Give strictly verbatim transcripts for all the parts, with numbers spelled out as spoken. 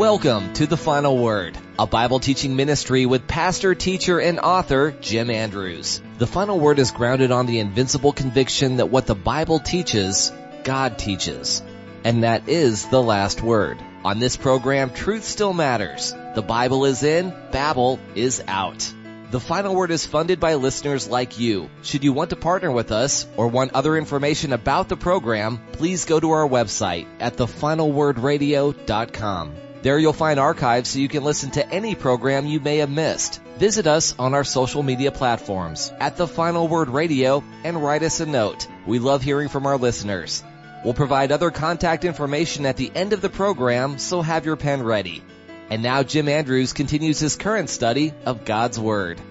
Welcome to The Final Word, a Bible teaching ministry with pastor, teacher, and author Jim Andrews. The Final Word is grounded on the invincible conviction that what the Bible teaches, God teaches. And that is the last word. On this program, truth still matters. The Bible is in, Babel is out. The Final Word is funded by listeners like you. Should you want to partner with us or want other information about the program, please go to our website at the final word radio dot com. There you'll find archives so you can listen to any program you may have missed. Visit us on our social media platforms at The Final Word Radio and write us a note. We love hearing from our listeners. We'll provide other contact information at the end of the program, so have your pen ready. And now Jim Andrews continues his current study of God's Word.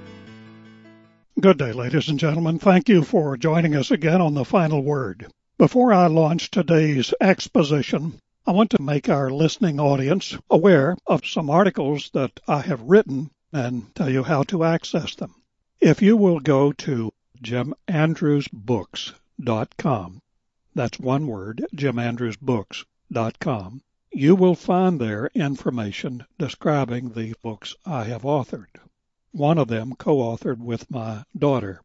Good day, ladies and gentlemen. Thank you for joining us again on The Final Word. Before I launch today's exposition, I want to make our listening audience aware of some articles that I have written and tell you how to access them. If you will go to jim andrews books dot com, that's one word, jim andrews books dot com, you will find there information describing the books I have authored, one of them co-authored with my daughter.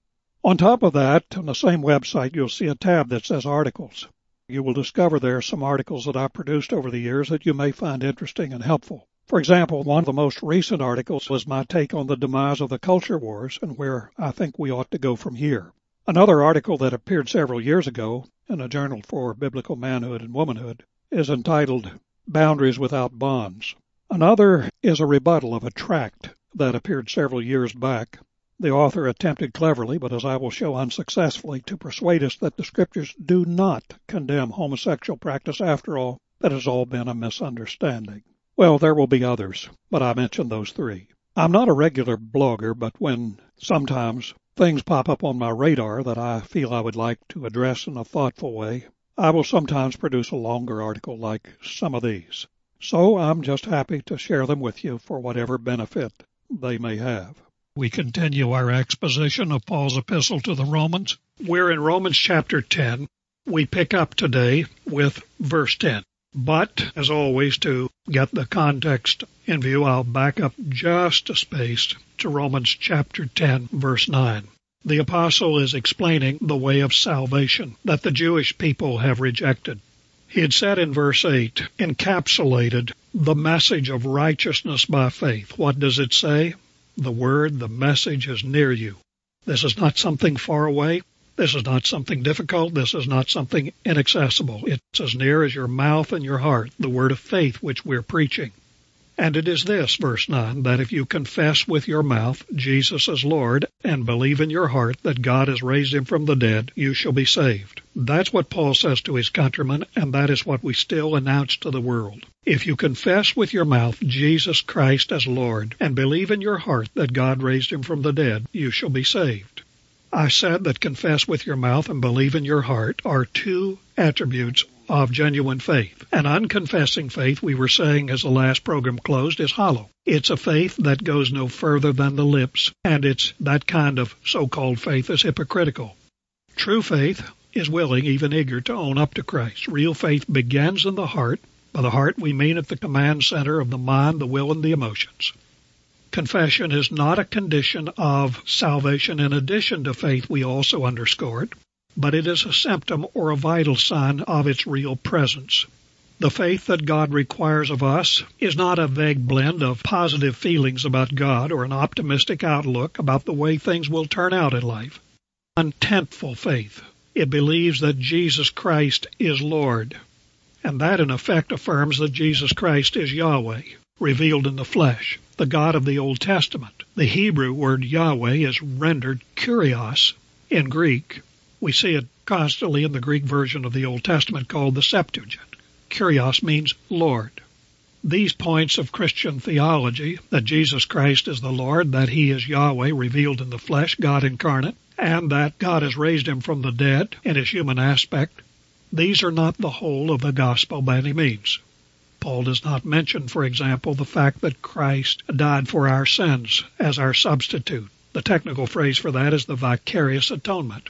On top of that, on the same website, you'll see a tab that says Articles. You will discover there some articles that I've produced over the years that you may find interesting and helpful. For example, one of the most recent articles was my take on the demise of the culture wars and where I think we ought to go from here. Another article that appeared several years ago in a journal for biblical manhood and womanhood is entitled Boundaries Without Bonds. Another is a rebuttal of a tract that appeared several years back. The author attempted cleverly, but as I will show unsuccessfully, to persuade us that the Scriptures do not condemn homosexual practice after all. That has all been a misunderstanding. Well, there will be others, but I mentioned those three. I'm not a regular blogger, but when sometimes things pop up on my radar that I feel I would like to address in a thoughtful way, I will sometimes produce a longer article like some of these. So I'm just happy to share them with you for whatever benefit they may have. We continue our exposition of Paul's epistle to the Romans. We're in Romans chapter ten. We pick up today with verse ten. But, as always, to get the context in view, I'll back up just a space to Romans chapter ten, verse nine. The apostle is explaining the way of salvation that the Jewish people have rejected. He had said in verse eight, encapsulated the message of righteousness by faith. What does it say? The word, the message is near you. This is not something far away. This is not something difficult. This is not something inaccessible. It's as near as your mouth and your heart, the word of faith which we're preaching. And it is this, verse nine, that if you confess with your mouth Jesus is Lord and believe in your heart that God has raised him from the dead, you shall be saved. That's what Paul says to his countrymen, and that is what we still announce to the world. If you confess with your mouth Jesus Christ as Lord and believe in your heart that God raised him from the dead, you shall be saved. I said that confess with your mouth and believe in your heart are two attributes of genuine faith. An unconfessing faith, we were saying as the last program closed, is hollow. It's a faith that goes no further than the lips, and it's that kind of so-called faith is hypocritical. True faith is willing, even eager, to own up to Christ. Real faith begins in the heart. By the heart we mean at the command center of the mind, the will, and the emotions. Confession is not a condition of salvation in addition to faith, we also underscore it, but it is a symptom or a vital sign of its real presence. The faith that God requires of us is not a vague blend of positive feelings about God or an optimistic outlook about the way things will turn out in life. Contentful faith. It believes that Jesus Christ is Lord, and that in effect affirms that Jesus Christ is Yahweh, revealed in the flesh, the God of the Old Testament. The Hebrew word Yahweh is rendered kurios in Greek. We see it constantly in the Greek version of the Old Testament called the Septuagint. Kurios means Lord. These points of Christian theology, that Jesus Christ is the Lord, that he is Yahweh revealed in the flesh, God incarnate, and that God has raised him from the dead in his human aspect, these are not the whole of the gospel by any means. Paul does not mention, for example, the fact that Christ died for our sins as our substitute. The technical phrase for that is the vicarious atonement.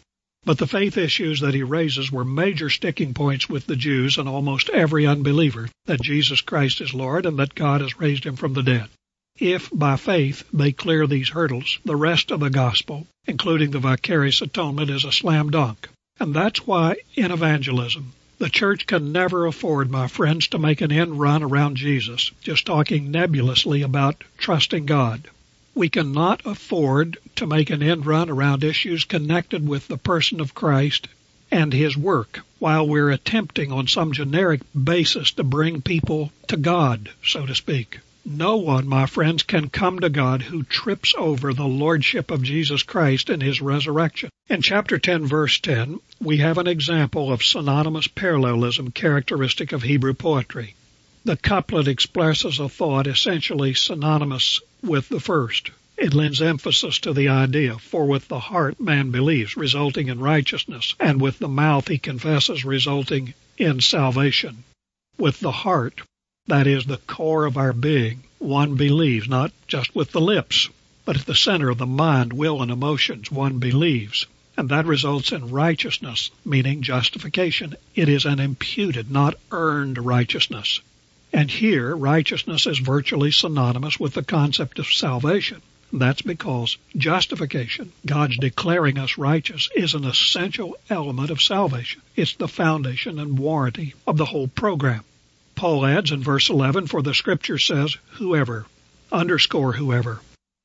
But the faith issues that he raises were major sticking points with the Jews and almost every unbeliever, that Jesus Christ is Lord and that God has raised him from the dead. If, by faith, they clear these hurdles, the rest of the gospel, including the vicarious atonement, is a slam dunk. And that's why, in evangelism, the church can never afford, my friends, to make an end run around Jesus, just talking nebulously about trusting God. We cannot afford to make an end run around issues connected with the person of Christ and his work, while we're attempting on some generic basis to bring people to God, so to speak. No one, my friends, can come to God who trips over the lordship of Jesus Christ and his resurrection. In chapter ten, verse ten, we have an example of synonymous parallelism characteristic of Hebrew poetry. The couplet expresses a thought essentially synonymous with the first. It lends emphasis to the idea, for with the heart man believes, resulting in righteousness, and with the mouth he confesses, resulting in salvation. With the heart, that is the core of our being, one believes, not just with the lips, but at the center of the mind, will, and emotions, one believes. And that results in righteousness, meaning justification. It is an imputed, not earned righteousness. And here, righteousness is virtually synonymous with the concept of salvation. That's because justification, God's declaring us righteous, is an essential element of salvation. It's the foundation and warranty of the whole program. Paul adds in verse eleven, for the Scripture says, whoever, underscore whoever,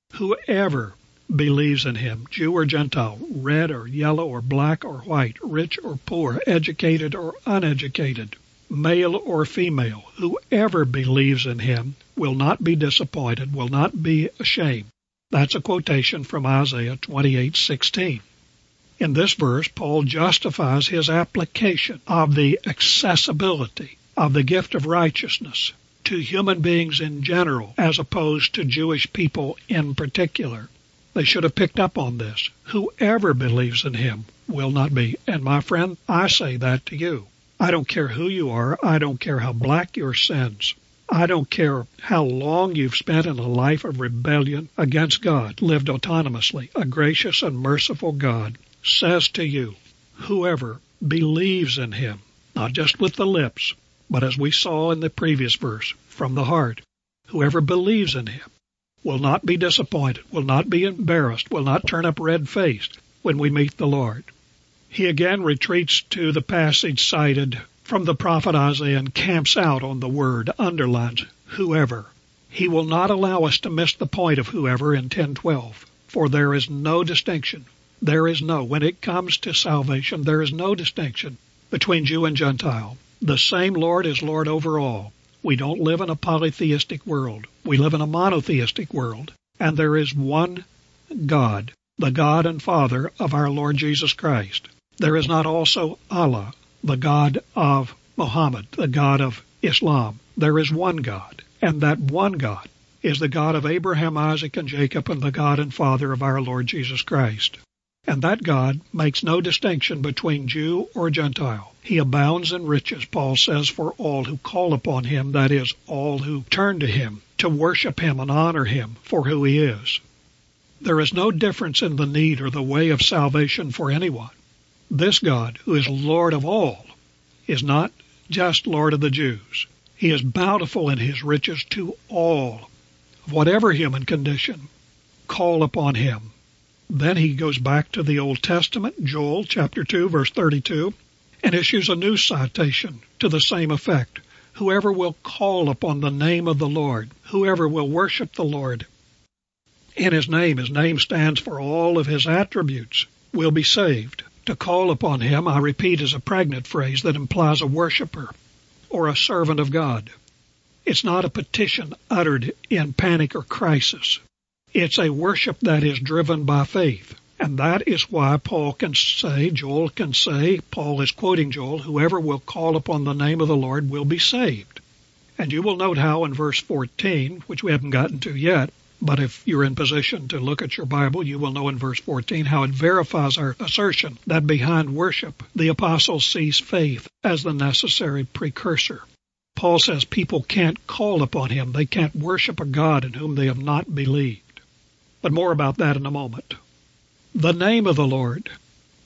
whoever believes in him, Jew or Gentile, red or yellow or black or white, rich or poor, educated or uneducated, male or female, whoever believes in him will not be disappointed, will not be ashamed. That's a quotation from Isaiah twenty-eight sixteen. In this verse, Paul justifies his application of the accessibility of the gift of righteousness to human beings in general, as opposed to Jewish people in particular. They should have picked up on this. Whoever believes in him will not be. And my friend, I say that to you. I don't care who you are. I don't care how black your sins. I don't care how long you've spent in a life of rebellion against God, lived autonomously. A gracious and merciful God says to you, whoever believes in him, not just with the lips, but as we saw in the previous verse, from the heart, whoever believes in him will not be disappointed, will not be embarrassed, will not turn up red-faced when we meet the Lord. He again retreats to the passage cited from the prophet Isaiah and camps out on the word, underlines whoever. He will not allow us to miss the point of whoever in ten twelve, for there is no distinction. There is no, when it comes to salvation, there is no distinction between Jew and Gentile. The same Lord is Lord over all. We don't live in a polytheistic world. We live in a monotheistic world. And there is one God, the God and Father of our Lord Jesus Christ. There is not also Allah, the God of Muhammad, the God of Islam. There is one God, and that one God is the God of Abraham, Isaac, and Jacob, and the God and Father of our Lord Jesus Christ. And that God makes no distinction between Jew or Gentile. He abounds in riches, Paul says, for all who call upon him, that is, all who turn to him, to worship him and honor him for who he is. There is no difference in the need or the way of salvation for anyone. This God, who is Lord of all, is not just Lord of the Jews. He is bountiful in his riches to all, of whatever human condition, call upon him. Then he goes back to the Old Testament, Joel chapter two, verse thirty-two, and issues a new citation to the same effect. Whoever will call upon the name of the Lord, whoever will worship the Lord in his name, his name stands for all of his attributes, will be saved. To call upon him, I repeat, is a pregnant phrase that implies a worshiper or a servant of God. It's not a petition uttered in panic or crisis. It's a worship that is driven by faith. And that is why Paul can say, Joel can say, Paul is quoting Joel, whoever will call upon the name of the Lord will be saved. And you will note how in verse fourteen, which we haven't gotten to yet, but if you're in position to look at your Bible, you will know in verse fourteen how it verifies our assertion that behind worship, the apostle sees faith as the necessary precursor. Paul says people can't call upon him. They can't worship a God in whom they have not believed. But more about that in a moment. The name of the Lord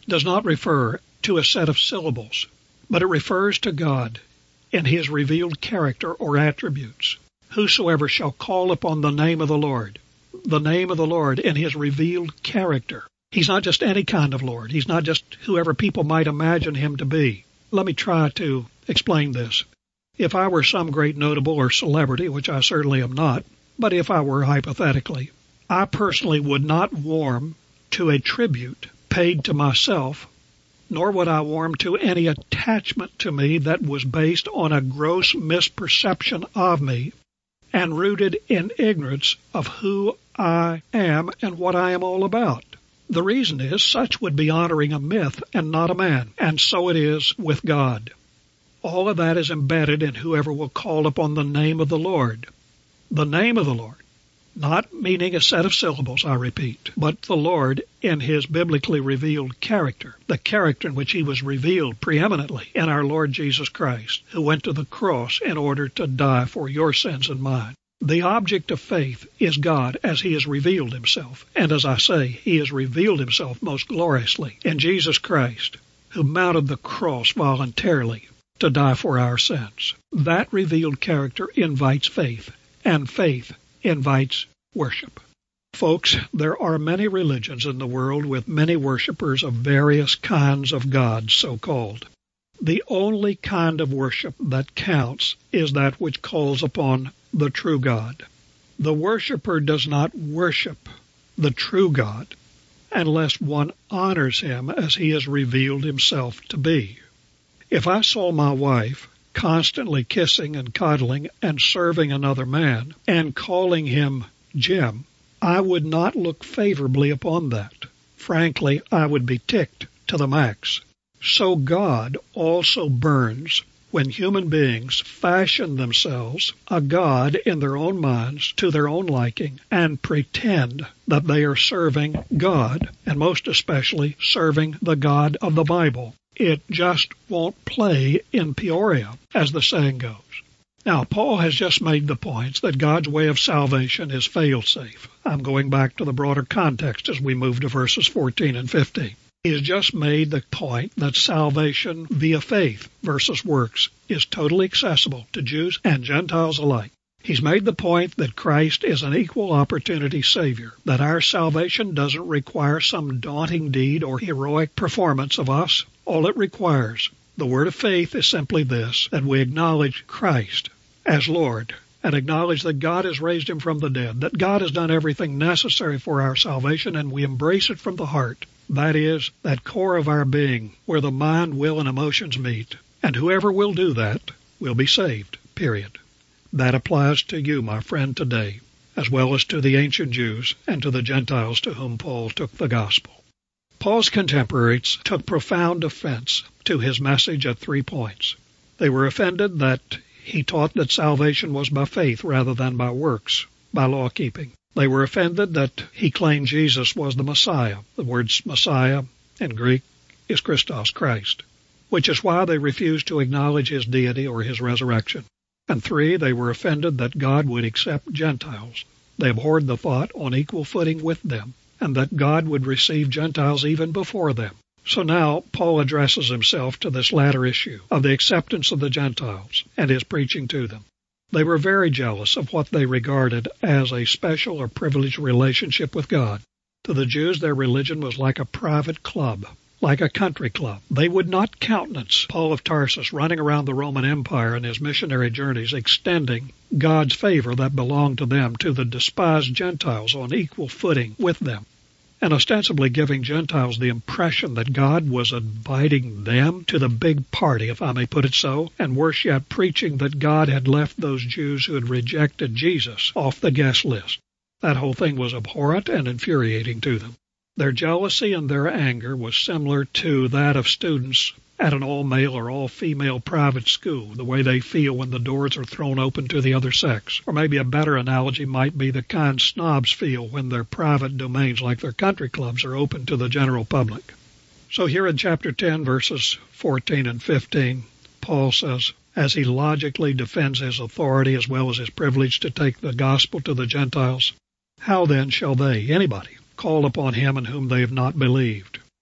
does not refer to a set of syllables, but it refers to God in his revealed character or attributes. Whosoever shall call upon the name of the Lord, the name of the Lord in his revealed character. He's not just any kind of Lord. He's not just whoever people might imagine him to be. Let me try to explain this. If I were some great notable or celebrity, which I certainly am not, but if I were hypothetically, I personally would not warm to a tribute paid to myself, nor would I warm to any attachment to me that was based on a gross misperception of me and rooted in ignorance of who I am and what I am all about. The reason is such would be honoring a myth and not a man, and so it is with God. All of that is embedded in whoever will call upon the name of the Lord. The name of the Lord, not meaning a set of syllables, I repeat, but the Lord in his biblically revealed character, the character in which he was revealed preeminently in our Lord Jesus Christ, who went to the cross in order to die for your sins and mine. The object of faith is God as he has revealed himself, and as I say, he has revealed himself most gloriously in Jesus Christ, who mounted the cross voluntarily to die for our sins. That revealed character invites faith, and faith invites worship. Folks, there are many religions in the world with many worshipers of various kinds of gods, so-called. The only kind of worship that counts is that which calls upon the true God. The worshiper does not worship the true God unless one honors him as he has revealed himself to be. If I saw my wife constantly kissing and cuddling and serving another man and calling him Jim, I would not look favorably upon that. Frankly, I would be ticked to the max. So God also burns when human beings fashion themselves a god in their own minds to their own liking and pretend that they are serving God, and most especially serving the God of the Bible. It just won't play in Peoria, as the saying goes. Now, Paul has just made the points that God's way of salvation is fail-safe. I'm going back to the broader context as we move to verses fourteen and fifteen. He has just made the point that salvation via faith versus works is totally accessible to Jews and Gentiles alike. He's made the point that Christ is an equal opportunity Savior, that our salvation doesn't require some daunting deed or heroic performance of us. All it requires, the word of faith, is simply this, that we acknowledge Christ as Lord and acknowledge that God has raised him from the dead, that God has done everything necessary for our salvation, and we embrace it from the heart. That is, that core of our being where the mind, will, and emotions meet. And whoever will do that will be saved, period. That applies to you, my friend, today, as well as to the ancient Jews and to the Gentiles to whom Paul took the gospel. Paul's contemporaries took profound offense to his message at three points. They were offended that he taught that salvation was by faith rather than by works, by law-keeping. They were offended that he claimed Jesus was the Messiah. The word Messiah in Greek is Christos, Christ, which is why they refused to acknowledge his deity or his resurrection. And three, they were offended that God would accept Gentiles. They abhorred the thought on equal footing with them, and that God would receive Gentiles even before them. So now Paul addresses himself to this latter issue of the acceptance of the Gentiles and his preaching to them. They were very jealous of what they regarded as a special or privileged relationship with God. To the Jews, their religion was like a private club, like a country club. They would not countenance Paul of Tarsus running around the Roman Empire in his missionary journeys, extending God's favor that belonged to them to the despised Gentiles on equal footing with them, and ostensibly giving Gentiles the impression that God was inviting them to the big party, if I may put it so, and worse yet, preaching that God had left those Jews who had rejected Jesus off the guest list. That whole thing was abhorrent and infuriating to them. Their jealousy and their anger was similar to that of students at an all-male or all-female private school, the way they feel when the doors are thrown open to the other sex. Or maybe a better analogy might be the kind snobs feel when their private domains, like their country clubs, are open to the general public. So here in chapter ten, verses fourteen and fifteen, Paul says, as he logically defends his authority as well as his privilege to take the gospel to the Gentiles, how then shall they, anybody, call upon him in whom they have not believed?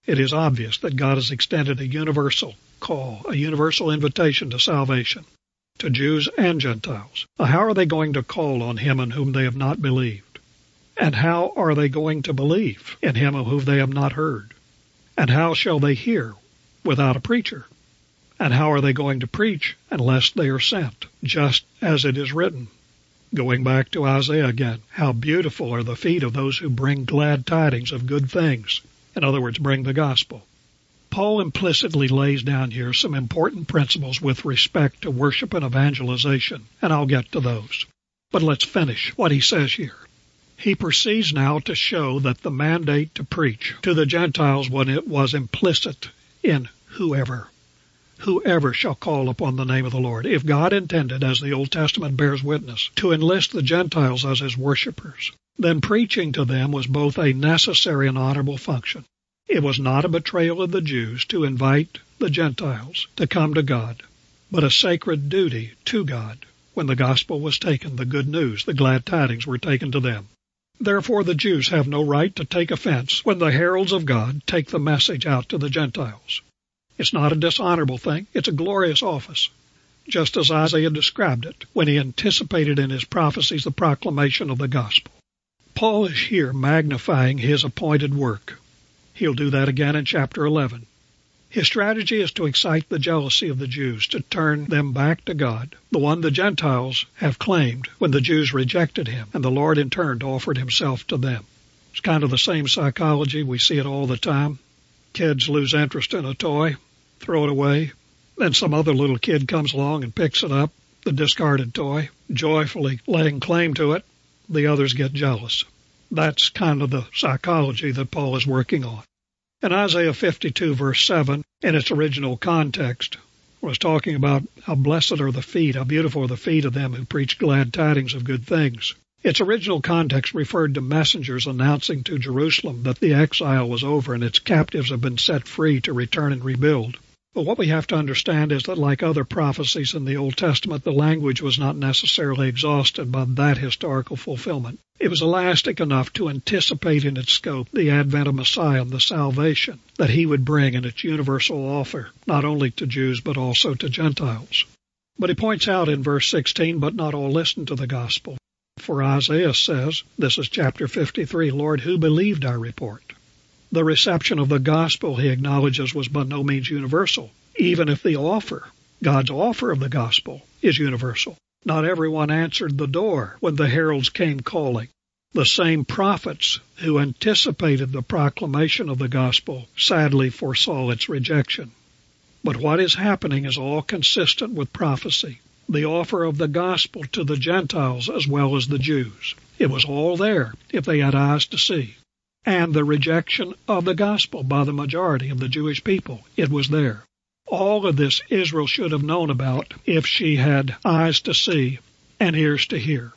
It is obvious that God has extended a universal call, a universal invitation to salvation, to Jews and Gentiles. How are they going to call on him in whom they have not believed? And how are they going to believe in him of whom they have not heard? And how shall they hear without a preacher? And how are they going to preach unless they are sent? Just as it is written. Going back to Isaiah again, how beautiful are the feet of those who bring glad tidings of good things. In other words, bring the gospel. Paul implicitly lays down here some important principles with respect to worship and evangelization, and I'll get to those. But let's finish what he says here. He proceeds now to show that the mandate to preach to the Gentiles when it was implicit in whoever. Whoever shall call upon the name of the Lord. If God intended, as the Old Testament bears witness, to enlist the Gentiles as his worshippers, then preaching to them was both a necessary and honorable function. It was not a betrayal of the Jews to invite the Gentiles to come to God, but a sacred duty to God when the gospel was taken, the good news, the glad tidings were taken to them. Therefore the Jews have no right to take offense when the heralds of God take the message out to the Gentiles. It's not a dishonorable thing. It's a glorious office, just as Isaiah described it when he anticipated in his prophecies the proclamation of the gospel. Paul is here magnifying his appointed work. He'll do that again in chapter eleven. His strategy is to excite the jealousy of the Jews, to turn them back to God, the one the Gentiles have claimed when the Jews rejected him, and the Lord in turn offered himself to them. It's kind of the same psychology. We see it all the time. Kids lose interest in a toy, throw it away. Then some other little kid comes along and picks it up, the discarded toy, joyfully laying claim to it. The others get jealous. That's kind of the psychology that Paul is working on. In Isaiah fifty-two, verse seven, in its original context, was talking about how blessed are the feet, how beautiful are the feet of them who preach glad tidings of good things. Its original context referred to messengers announcing to Jerusalem that the exile was over and its captives have been set free to return and rebuild. But what we have to understand is that, like other prophecies in the Old Testament, the language was not necessarily exhausted by that historical fulfillment. It was elastic enough to anticipate in its scope the advent of Messiah and the salvation that he would bring in its universal offer, not only to Jews but also to Gentiles. But he points out in verse sixteen, but not all listened to the gospel. For Isaiah says, this is chapter fifty-three, Lord, who believed our report? The reception of the gospel, he acknowledges, was by no means universal, even if the offer, God's offer of the gospel, is universal. Not everyone answered the door when the heralds came calling. The same prophets who anticipated the proclamation of the gospel sadly foresaw its rejection. But what is happening is all consistent with prophecy. The offer of the gospel to the Gentiles as well as the Jews. It was all there if they had eyes to see. And the rejection of the gospel by the majority of the Jewish people, it was there. All of this Israel should have known about if she had eyes to see and ears to hear.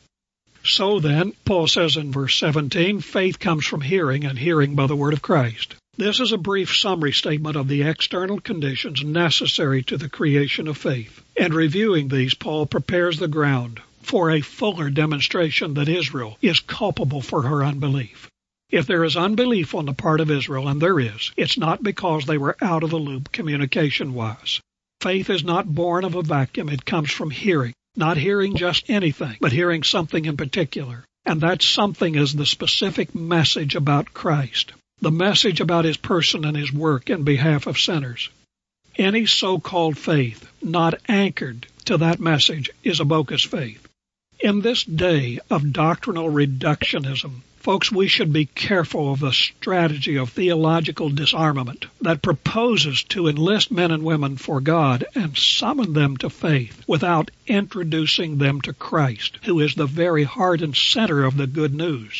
So then, Paul says in verse seventeen, faith comes from hearing, and hearing by the word of Christ. This is a brief summary statement of the external conditions necessary to the creation of faith. And reviewing these, Paul prepares the ground for a fuller demonstration that Israel is culpable for her unbelief. If there is unbelief on the part of Israel, and there is, it's not because they were out of the loop communication-wise. Faith is not born of a vacuum. It comes from hearing, not hearing just anything, but hearing something in particular. And that something is the specific message about Christ, the message about his person and his work in behalf of sinners. Any so-called faith not anchored to that message is a bogus faith. In this day of doctrinal reductionism, folks, we should be careful of the strategy of theological disarmament that proposes to enlist men and women for God and summon them to faith without introducing them to Christ, who is the very heart and center of the good news.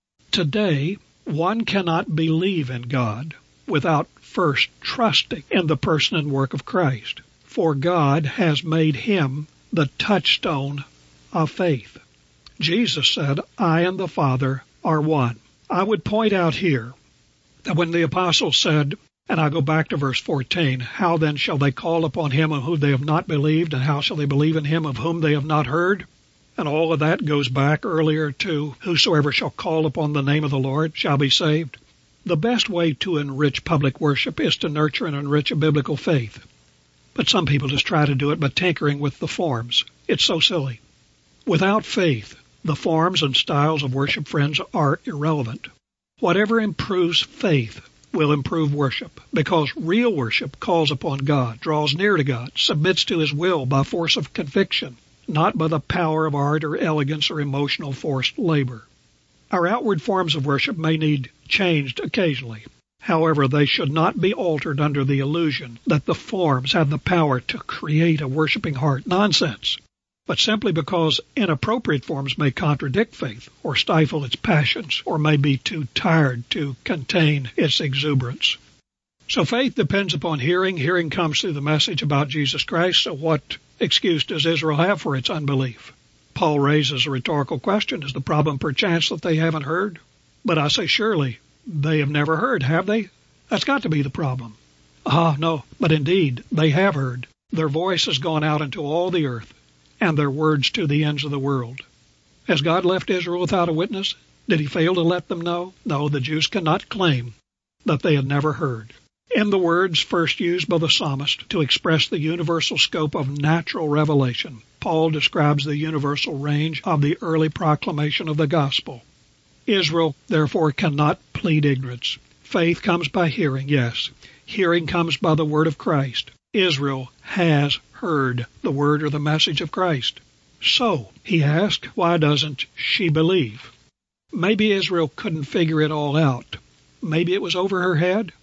Today, one cannot believe in God without first trusting in the person and work of Christ, for God has made him the touchstone of faith. Jesus said, I and the Father are one. I would point out here that when the apostle said, and I go back to verse fourteen, how then shall they call upon him of whom they have not believed, and how shall they believe in him of whom they have not heard? And all of that goes back earlier to whosoever shall call upon the name of the Lord shall be saved. The best way to enrich public worship is to nurture and enrich a biblical faith. But some people just try to do it by tinkering with the forms. It's so silly. Without faith, the forms and styles of worship, friends, are irrelevant. Whatever improves faith will improve worship, because real worship calls upon God, draws near to God, submits to His will by force of conviction, not by the power of art or elegance or emotional forced labor. Our outward forms of worship may need changed occasionally. However, they should not be altered under the illusion that the forms have the power to create a worshiping heart. Nonsense. But simply because inappropriate forms may contradict faith or stifle its passions or may be too tired to contain its exuberance. So faith depends upon hearing. Hearing comes through the message about Jesus Christ. So what excuse does Israel have for its unbelief? Paul raises a rhetorical question. Is the problem perchance that they haven't heard? But I say surely they have never heard, have they? That's got to be the problem. Ah, no, but indeed they have heard. Their voice has gone out into all the earth, and their words to the ends of the world. Has God left Israel without a witness? Did He fail to let them know? No, the Jews cannot claim that they had never heard. In the words first used by the psalmist to express the universal scope of natural revelation, Paul describes the universal range of the early proclamation of the gospel. Israel, therefore, cannot plead ignorance. Faith comes by hearing, yes. Hearing comes by the word of Christ. Israel has heard the word or the message of Christ. So, he asked, why doesn't she believe? Maybe Israel couldn't figure it all out. Maybe it was over her head.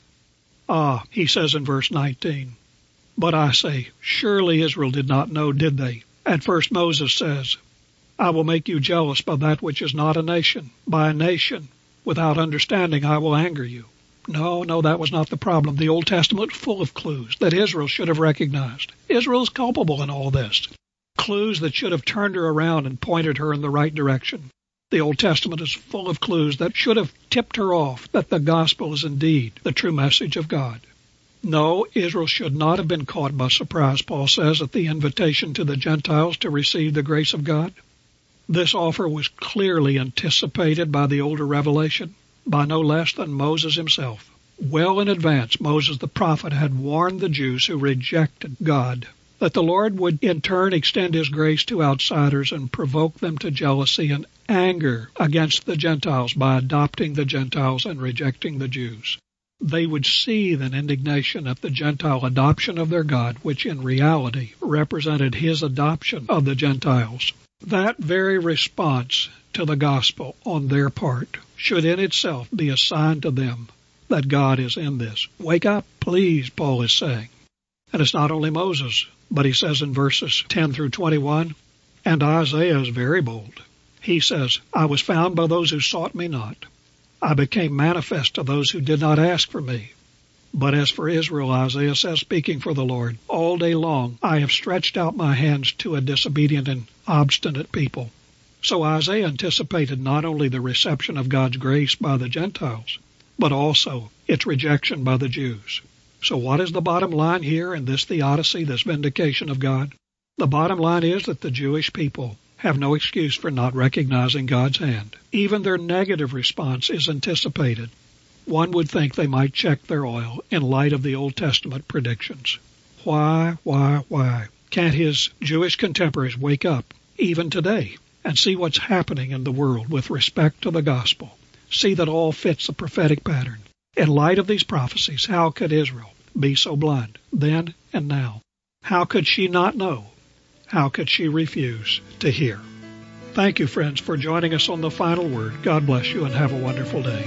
Ah, he says in verse nineteen, but I say, surely Israel did not know, did they? At first Moses says, I will make you jealous by that which is not a nation. By a nation, without understanding, I will anger you. No, no, that was not the problem. The Old Testament was full of clues that Israel should have recognized. Israel is culpable in all this. Clues that should have turned her around and pointed her in the right direction. The Old Testament is full of clues that should have tipped her off that the gospel is indeed the true message of God. No, Israel should not have been caught by surprise, Paul says, at the invitation to the Gentiles to receive the grace of God. This offer was clearly anticipated by the older revelation, by no less than Moses himself. Well in advance, Moses the prophet had warned the Jews who rejected God that the Lord would in turn extend His grace to outsiders and provoke them to jealousy and anger against the Gentiles by adopting the Gentiles and rejecting the Jews. They would seethe in indignation at the Gentile adoption of their God, which in reality represented His adoption of the Gentiles. That very response to the gospel on their part should in itself be a sign to them that God is in this. Wake up, please, Paul is saying. And it's not only Moses, but he says in verses ten through twenty-one, and Isaiah is very bold. He says, I was found by those who sought me not. I became manifest to those who did not ask for me. But as for Israel, Isaiah says, speaking for the Lord, all day long I have stretched out my hands to a disobedient and obstinate people. So Isaiah anticipated not only the reception of God's grace by the Gentiles, but also its rejection by the Jews. So what is the bottom line here in this theodicy, this vindication of God? The bottom line is that the Jewish people have no excuse for not recognizing God's hand. Even their negative response is anticipated. One would think they might check their oil in light of the Old Testament predictions. Why, why, why can't his Jewish contemporaries wake up even today and see what's happening in the world with respect to the gospel? See that all fits the prophetic pattern. In light of these prophecies, how could Israel be so blind then and now? How could she not know? How could she refuse to hear? Thank you, friends, for joining us on The Final Word. God bless you and have a wonderful day.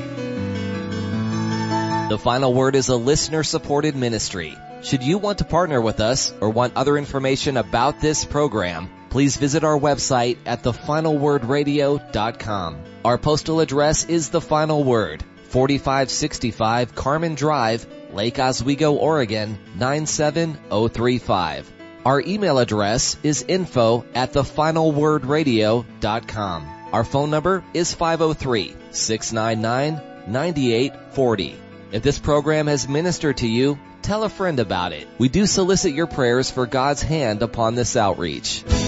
The Final Word is a listener-supported ministry. Should you want to partner with us or want other information about this program, please visit our website at the final word radio dot com. Our postal address is The Final Word, forty-five sixty-five Carmen Drive, Lake Oswego, Oregon, nine seven zero three five. Our email address is info at the final word radio dot com. Our phone number is five oh three, six nine nine, nine eight four oh. If this program has ministered to you, tell a friend about it. We do solicit your prayers for God's hand upon this outreach.